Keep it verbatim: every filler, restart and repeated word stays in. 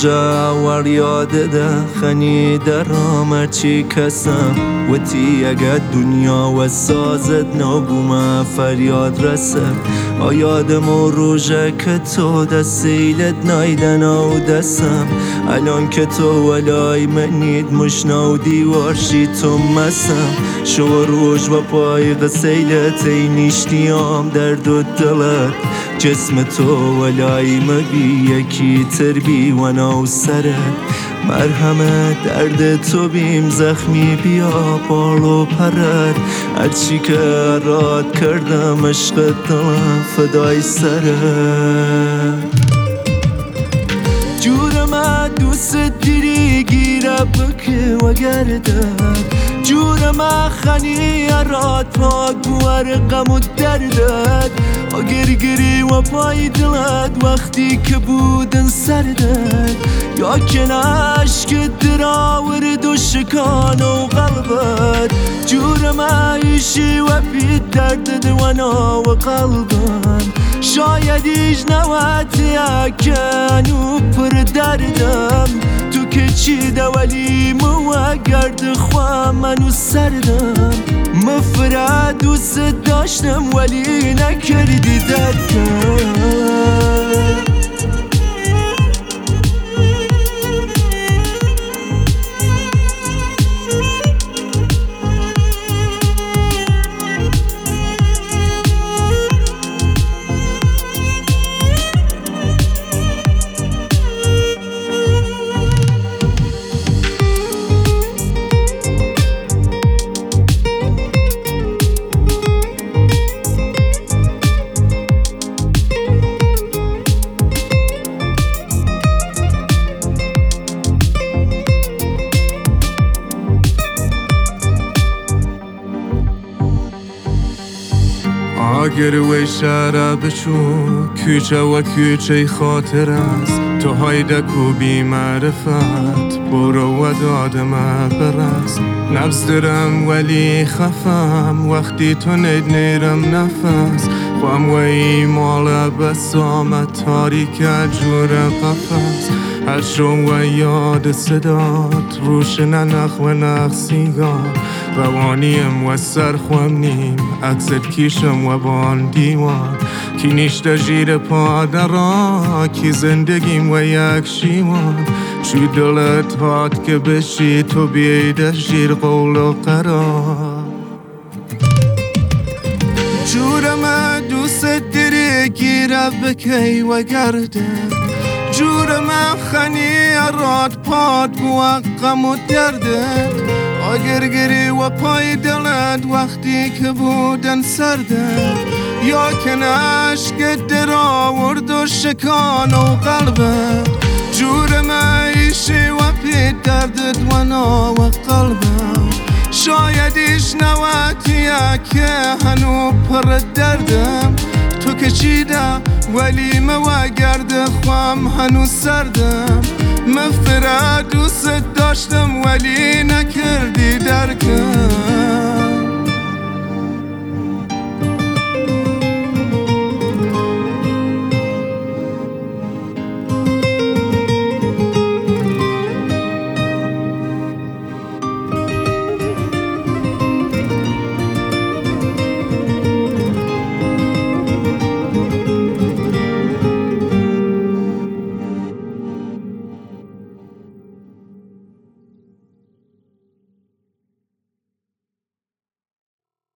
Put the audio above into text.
روژه ور یادده خنیده رامر چی کسم وتی اگه دنیا و سازت نبومه فریاد رسد آیادم و روژه که تو دستیلت نایدن و دستم الان که تو ولای منید مشنا و دیوارشی تو مسم شو روژ و پای غسیلت ای نیشتیام درد و دلت جسم تو ولای مبی یکی تربی و نو سرت مرهمه درد تو بیم زخمی بیا بال و پرد هرچی که راد کردم عشق دلم فدای سرت جورم دوست دیری گیره بکه و گردد جورم خنی راد پاک بوار غم و دردد گرگری و پای دلت وقتی که بودن سردد یا که عشق دراورد و شکان و قلبت جورم عیشی و بی دردد و نا و قلبم شاید ایش نواتی اکنو پر دردم تو که چی دولی مو گرد خواه منو سردم مفرد دوست داشتم ولی نکردی درکم گروه شهر بشو کوچه و کوچه خاطر است تو هایدکو بی معرفت برو و دادم برست نبز درم ولی خفم وقتی تو نید نیرم نفس خوام و ایمال بسام تاریک جور قفص هر شو و یاد صدات روشن نخ و نخ سیگار روانیم و سر خوام نیم عکست کیشم و بان دیوان کی نیشت جیر پادرا کی زندگیم و یک شیوان چی دلت هات که بشی تو بیده جیر قول و قرار جورم دوست دری گیره بکی و گرده جورم خنی راد پاد بو غم و درده آگرگری و پای دلت وقتی که بودن سرده یا که عشق دراورد و شکان و قلبت جورم عیشی و پی دردت و نا و قلبم شاید ایش نواتیه که هنو پر دردم تو که چیده ولی مو گرد خوام هنو سردم مفرد دوست داشتم ولی نکردی